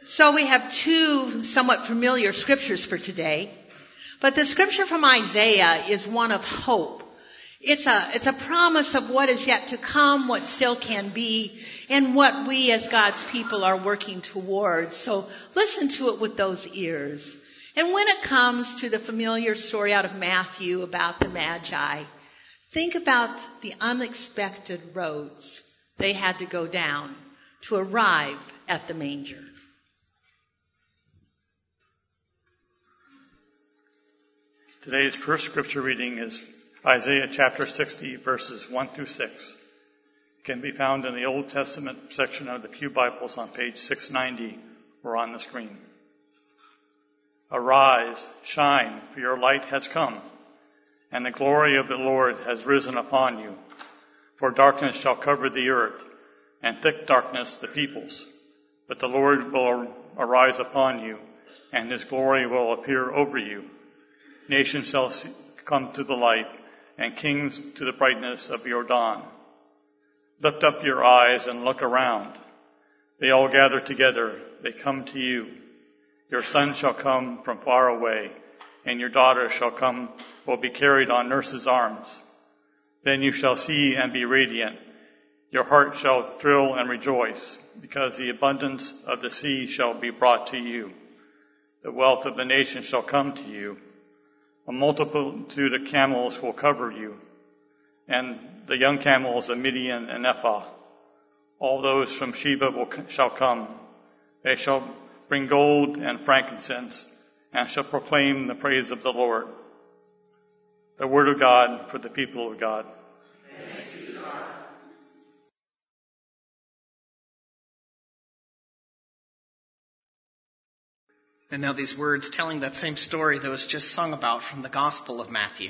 So we have two somewhat familiar scriptures for today, but the scripture from Isaiah is one of hope. It's a promise of what is yet to come, what still can be, and what we as God's people are working towards. So listen to it with those ears. And when it comes to the familiar story out of Matthew about the Magi, think about the unexpected roads they had to go down to arrive at the manger. Today's first scripture reading is Isaiah chapter 60, verses 1 through 6. It can be found in the Old Testament section of the Pew Bibles on page 690 or on the screen. Arise, shine, for your light has come, and the glory of the Lord has risen upon you. For darkness shall cover the earth, and thick darkness the peoples. But the Lord will arise upon you, and his glory will appear over you. Nations shall come to the light, and kings to the brightness of your dawn. Lift up your eyes and look around. They all gather together. They come to you. Your son shall come from far away, and your daughter will be carried on nurses' arms. Then you shall see and be radiant. Your heart shall thrill and rejoice, because the abundance of the sea shall be brought to you. The wealth of the nations shall come to you. A multitude of camels will cover you, and the young camels of Midian and Ephah. All those from Sheba shall come. They shall bring gold and frankincense, and shall proclaim the praise of the Lord. The word of God for the people of God. Thanks be to God. And now these words telling that same story that was just sung about from the Gospel of Matthew.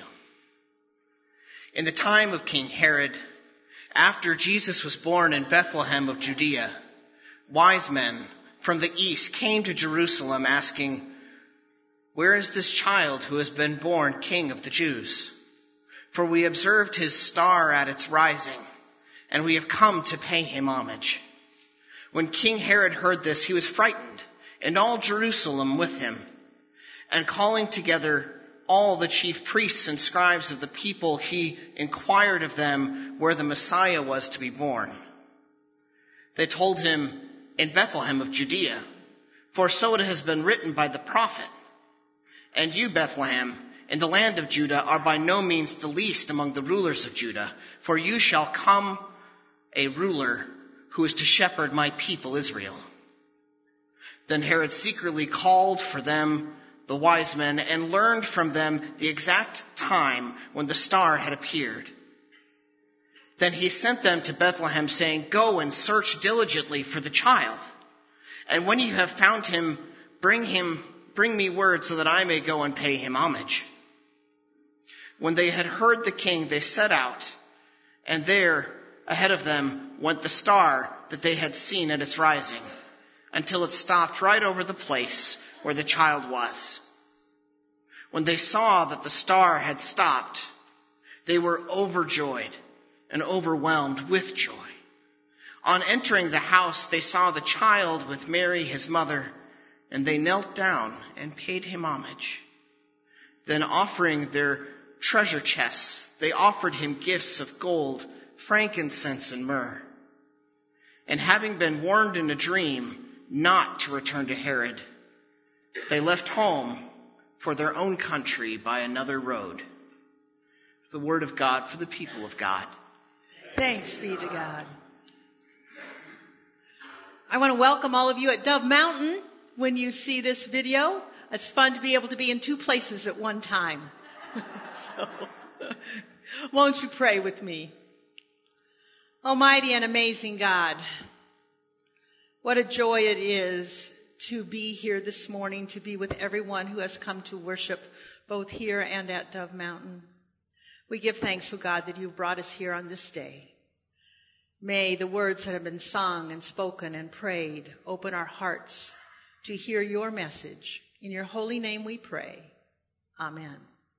In the time of King Herod, after Jesus was born in Bethlehem of Judea, wise men from the east came to Jerusalem asking, "Where is this child who has been born King of the Jews? For we observed his star at its rising, and we have come to pay him homage." When King Herod heard this, he was frightened, and all Jerusalem with him. And calling together all the chief priests and scribes of the people, he inquired of them where the Messiah was to be born. They told him, "In Bethlehem of Judea, for so it has been written by the prophet. And you, Bethlehem, in the land of Judah, are by no means the least among the rulers of Judah, for you shall come a ruler who is to shepherd my people Israel." Then Herod secretly called for them the wise men and learned from them the exact time when the star had appeared. Then he sent them to Bethlehem, saying, "Go and search diligently for the child. And when you have found him, bring me word so that I may go and pay him homage." When they had heard the king, they set out, and there ahead of them went the star that they had seen at its rising, until it stopped right over the place where the child was. When they saw that the star had stopped, they were overjoyed and overwhelmed with joy. On entering the house, they saw the child with Mary, his mother, and they knelt down and paid him homage. Then offering their treasure chests, they offered him gifts of gold, frankincense, and myrrh. And having been warned in a dream not to return to Herod, they left home for their own country by another road. The word of God for the people of God. Thanks be to God. I want to welcome all of you at Dove Mountain when you see this video. It's fun to be able to be in two places at one time. So, won't you pray with me? Almighty and amazing God, what a joy it is to be here this morning, to be with everyone who has come to worship both here and at Dove Mountain. We give thanks, O God, that you've brought us here on this day. May the words that have been sung and spoken and prayed open our hearts to hear your message. In your holy name we pray. Amen.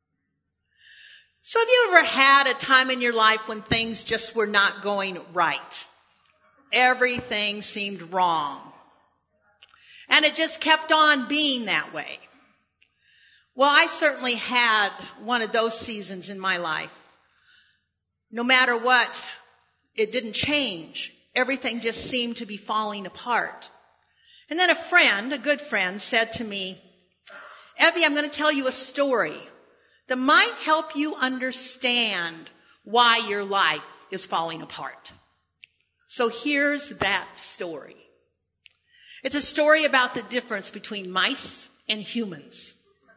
So have you ever had a time in your life when things just were not going right? Everything seemed wrong. And it just kept on being that way. Well, I certainly had one of those seasons in my life. No matter what, it didn't change. Everything just seemed to be falling apart. And then a good friend, said to me, Evie, I'm going to tell you a story that might help you understand why your life is falling apart. So here's that story. It's a story about the difference between mice and humans.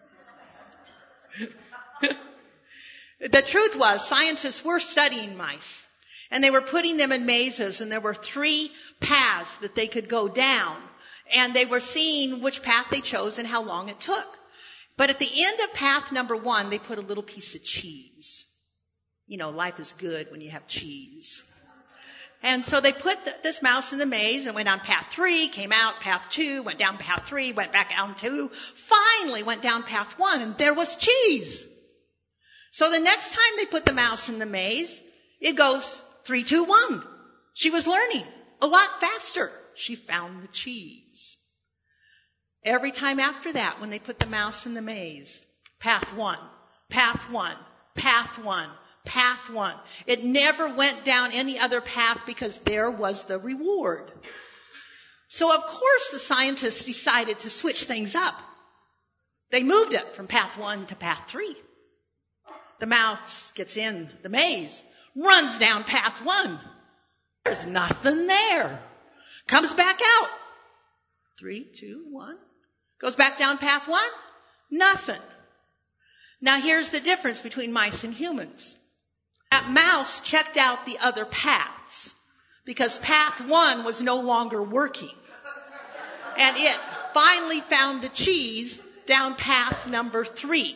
The truth was, scientists were studying mice, and they were putting them in mazes, and there were 3 paths that they could go down, and they were seeing which path they chose and how long it took. But at the end of path number 1, they put a little piece of cheese. You know, life is good when you have cheese. And so they put this mouse in the maze and went down path 3, came out path 2, went down path 3, went back down 2, finally went down path 1, and there was cheese. So the next time they put the mouse in the maze, it goes 3, 2, 1. She was learning a lot faster. She found the cheese. Every time after that, when they put the mouse in the maze, path 1, path 1, path 1, path 1. It never went down any other path because there was the reward. So of course the scientists decided to switch things up. They moved it from path 1 to path 3. The mouse gets in the maze, runs down path 1. There's nothing there. Comes back out. 3, 2, 1. Goes back down path 1. Nothing. Now here's the difference between mice and humans. That mouse checked out the other paths because path 1 was no longer working. And it finally found the cheese down path number 3.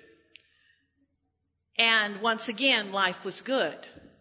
And once again, life was good.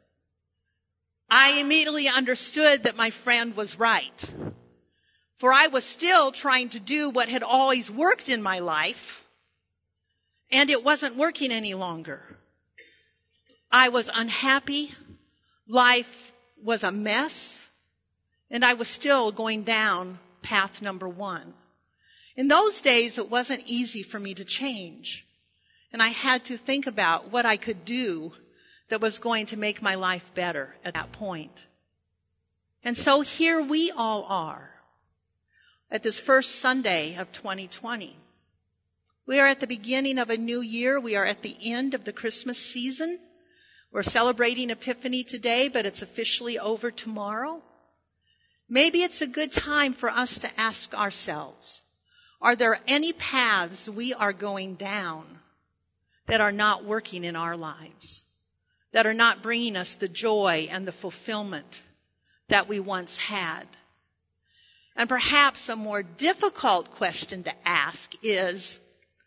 I immediately understood that my friend was right. For I was still trying to do what had always worked in my life, and it wasn't working any longer. I was unhappy, life was a mess, and I was still going down path number 1. In those days, it wasn't easy for me to change, and I had to think about what I could do that was going to make my life better at that point. And so here we all are at this first Sunday of 2020. We are at the beginning of a new year. We are at the end of the Christmas season. We're celebrating Epiphany today, but it's officially over tomorrow. Maybe it's a good time for us to ask ourselves, are there any paths we are going down that are not working in our lives, that are not bringing us the joy and the fulfillment that we once had? And perhaps a more difficult question to ask is,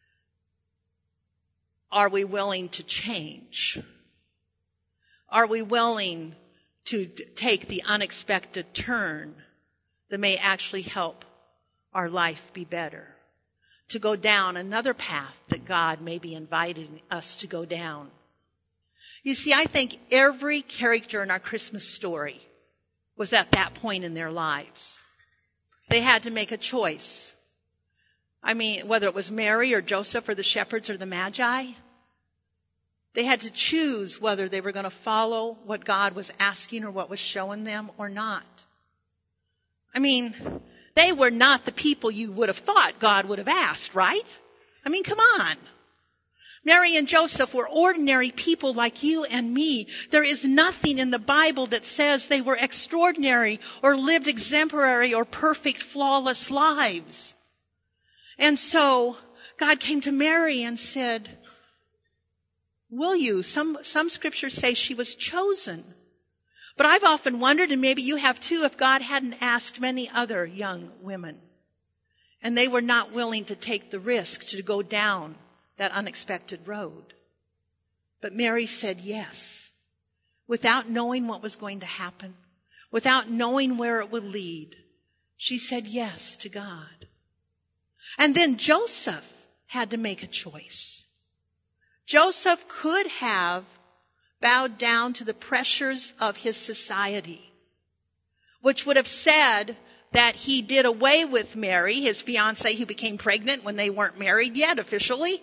are we willing to change? Are we willing to take the unexpected turn that may actually help our life be better? To go down another path that God may be inviting us to go down. You see, I think every character in our Christmas story was at that point in their lives. They had to make a choice. I mean, whether it was Mary or Joseph or the shepherds or the Magi, they had to choose whether they were going to follow what God was asking or what was showing them or not. I mean, they were not the people you would have thought God would have asked, right? I mean, come on. Mary and Joseph were ordinary people like you and me. There is nothing in the Bible that says they were extraordinary or lived exemplary or perfect, flawless lives. And so God came to Mary and said, will you? Some scriptures say she was chosen. But I've often wondered, and maybe you have too, if God hadn't asked many other young women, and they were not willing to take the risk to go down that unexpected road. But Mary said yes, without knowing what was going to happen, without knowing where it would lead. She said yes to God. And then Joseph had to make a choice. Joseph could have bowed down to the pressures of his society, which would have said that he did away with Mary, his fiancée, who became pregnant when they weren't married yet officially.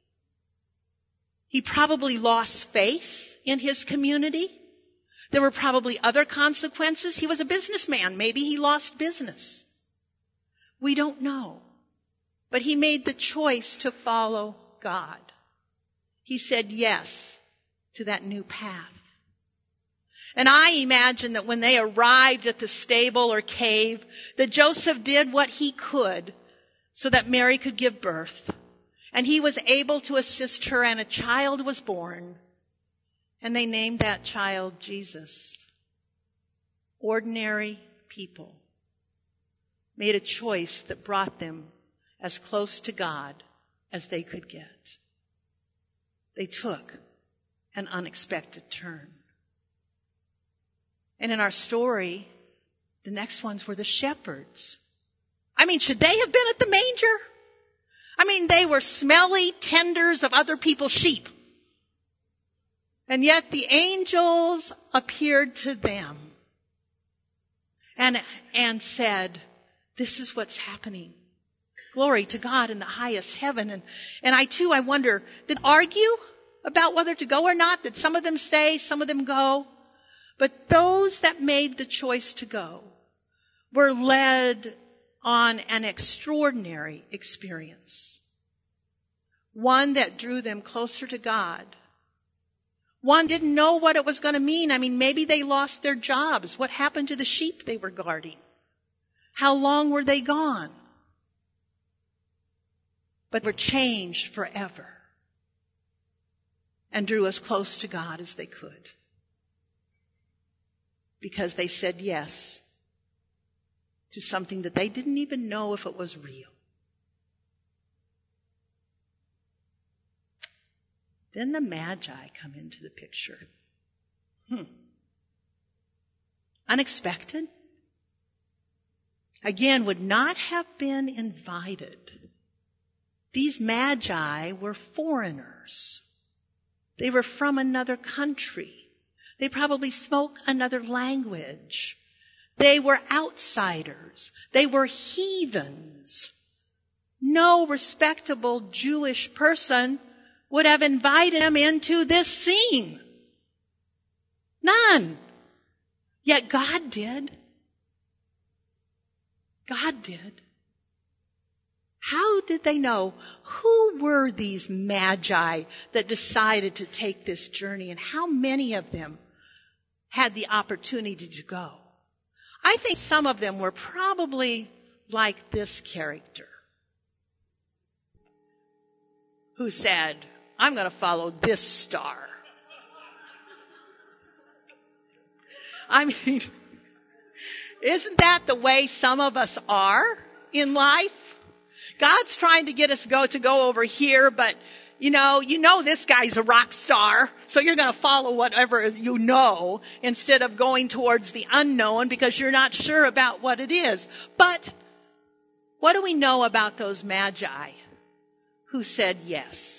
He probably lost face in his community. There were probably other consequences. He was a businessman. Maybe he lost business. We don't know. But he made the choice to follow God. He said yes to that new path. And I imagine that when they arrived at the stable or cave, that Joseph did what he could so that Mary could give birth. And he was able to assist her, and a child was born. And they named that child Jesus. Ordinary people made a choice that brought them as close to God as they could get. They took an unexpected turn. And in our story, the next ones were the shepherds. I mean, should they have been at the manger? I mean, they were smelly tenders of other people's sheep. And yet the angels appeared to them and said, this is what's happening. Glory to God in the highest heaven. And I wonder, did they argue about whether to go or not? Did some of them stay, some of them go? But those that made the choice to go were led on an extraordinary experience. One that drew them closer to God. One didn't know what it was going to mean. I mean, maybe they lost their jobs. What happened to the sheep they were guarding? How long were they gone? But were changed forever and drew as close to God as they could. Because they said yes to something that they didn't even know if it was real. Then the Magi come into the picture. Unexpected. Again, would not have been invited. These Magi were foreigners. They were from another country. They probably spoke another language. They were outsiders. They were heathens. No respectable Jewish person would have invited them into this scene. None. Yet God did. God did. How did they know? Who were these Magi that decided to take this journey, and how many of them had the opportunity to go? I think some of them were probably like this character who said, I'm going to follow this star. I mean, isn't that the way some of us are in life? God's trying to get us to go over here, but you know this guy's a rock star, so you're going to follow whatever you know instead of going towards the unknown because you're not sure about what it is. But what do we know about those Magi who said yes?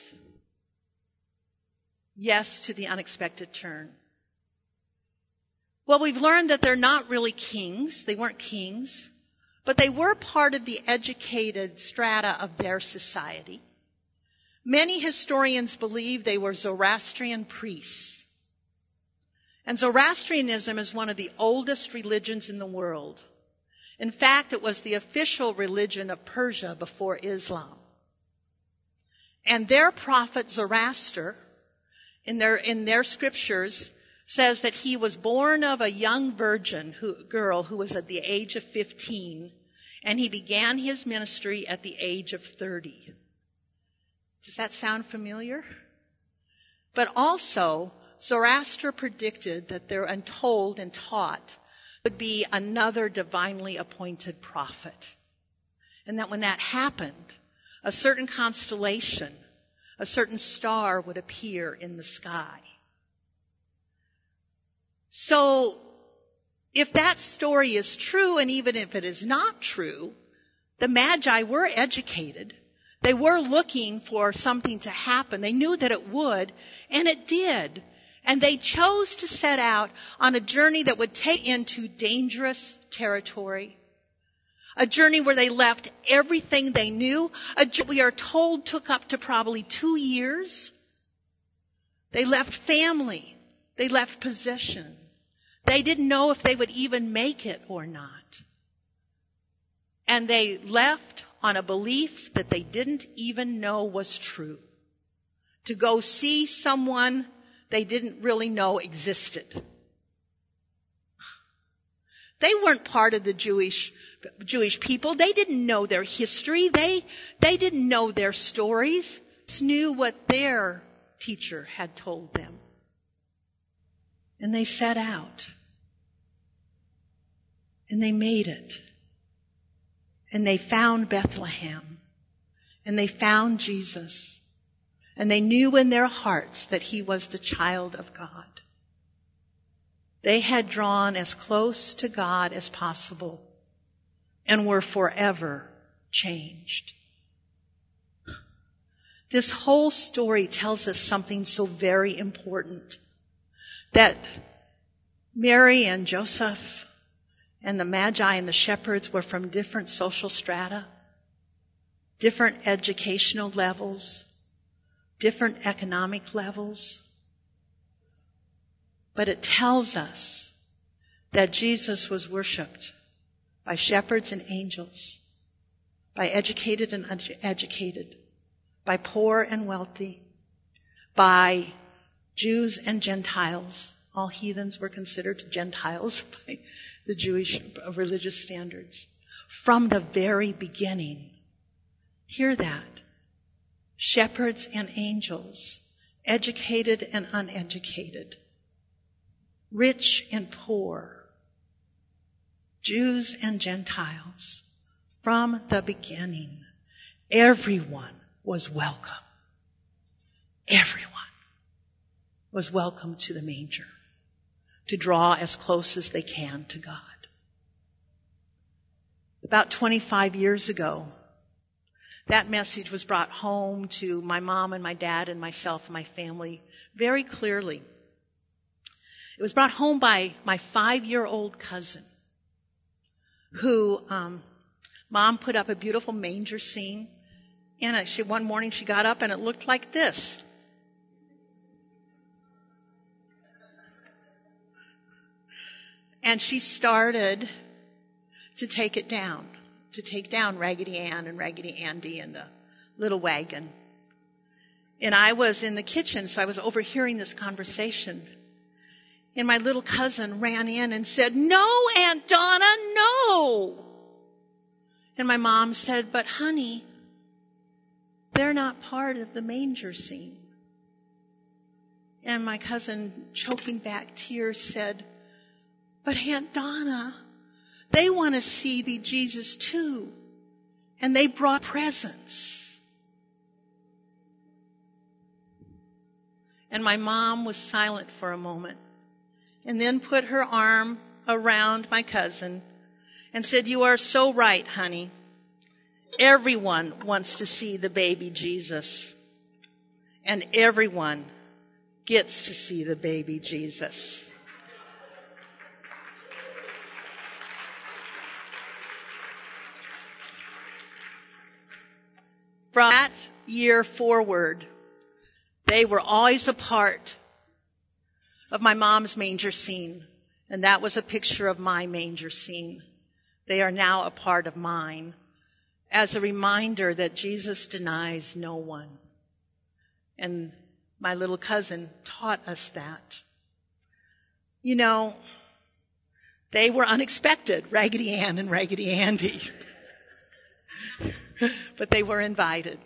Yes to the unexpected turn. Well, we've learned that they're not really kings. They weren't kings, but they were part of the educated strata of their society. Many historians believe they were Zoroastrian priests. And Zoroastrianism is one of the oldest religions in the world. In fact, it was the official religion of Persia before Islam. And their prophet Zoroaster, in their scriptures, says that he was born of a young girl who was at the age of 15, and he began his ministry at the age of 30. Does that sound familiar? But also, Zoroaster predicted that there, and told and taught, would be another divinely appointed prophet. And that when that happened, a certain constellation, a certain star would appear in the sky. So, if that story is true, and even if it is not true, the Magi were educated. They were looking for something to happen. They knew that it would, and it did. And they chose to set out on a journey that would take into dangerous territory, A journey where they left everything they knew. A journey we are told took up to probably 2 years. They left family. They left possession. They didn't know if they would even make it or not. And they left on a belief that they didn't even know was true. To go see someone they didn't really know existed. They weren't part of the Jewish people. They didn't know their history. They didn't know their stories. They just knew what their teacher had told them. And they set out. And they made it. And they found Bethlehem. And they found Jesus. And they knew in their hearts that he was the child of God. They had drawn as close to God as possible and were forever changed. This whole story tells us something so very important, that Mary and Joseph and the Magi and the shepherds were from different social strata, different educational levels, different economic levels. But it tells us that Jesus was worshipped by shepherds and angels, by educated and uneducated, by poor and wealthy, by Jews and Gentiles. All heathens were considered Gentiles by the Jewish religious standards. From the very beginning. Hear that. Shepherds and angels, educated and uneducated, rich and poor, Jews and Gentiles. From the beginning, everyone was welcome. Everyone was welcome to the manger, to draw as close as they can to God. About 25 years ago, that message was brought home to my mom and my dad and myself and my family very clearly. It was brought home by my 5-year-old cousin, who Mom put up a beautiful manger scene. And one morning she got up and it looked like this. And she started to take it down, to take down Raggedy Ann and Raggedy Andy and the little wagon. And I was in the kitchen, so I was overhearing this conversation. And my little cousin ran in and said, "No, Aunt Donna, no!" And my mom said, "But honey, they're not part of the manger scene." And my cousin, choking back tears, said, "But Aunt Donna, they want to see the Jesus too. And they brought presents." And my mom was silent for a moment and then put her arm around my cousin and said, "You are so right, honey. Everyone wants to see the baby Jesus. And everyone gets to see the baby Jesus." From that year forward, they were always a part of my mom's manger scene, and that was a picture of my manger scene. They are now a part of mine, as a reminder that Jesus denies no one. And my little cousin taught us that. You know, they were unexpected, Raggedy Ann and Raggedy Andy. But they were invited.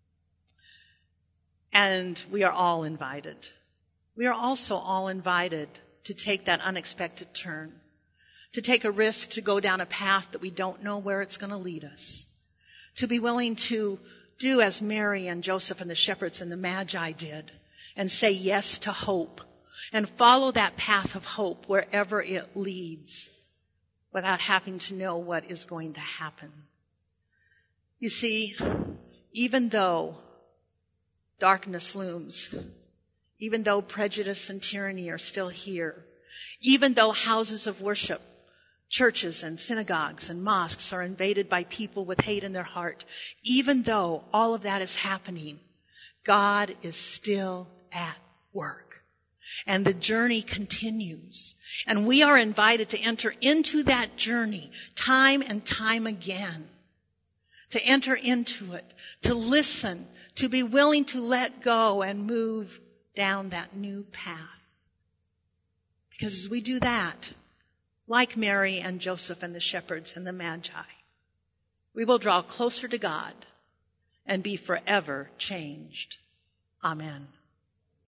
And we are all invited. We are also all invited to take that unexpected turn, to take a risk to go down a path that we don't know where it's going to lead us, to be willing to do as Mary and Joseph and the shepherds and the Magi did and say yes to hope and follow that path of hope wherever it leads without having to know what is going to happen. You see, even though darkness looms, even though prejudice and tyranny are still here, even though houses of worship churches and synagogues and mosques are invaded by people with hate in their heart, even though all of that is happening, God is still at work. And the journey continues. And we are invited to enter into that journey time and time again. To enter into it, to listen, to be willing to let go and move down that new path. Because as we do that, like Mary and Joseph and the shepherds and the Magi, we will draw closer to God and be forever changed. Amen.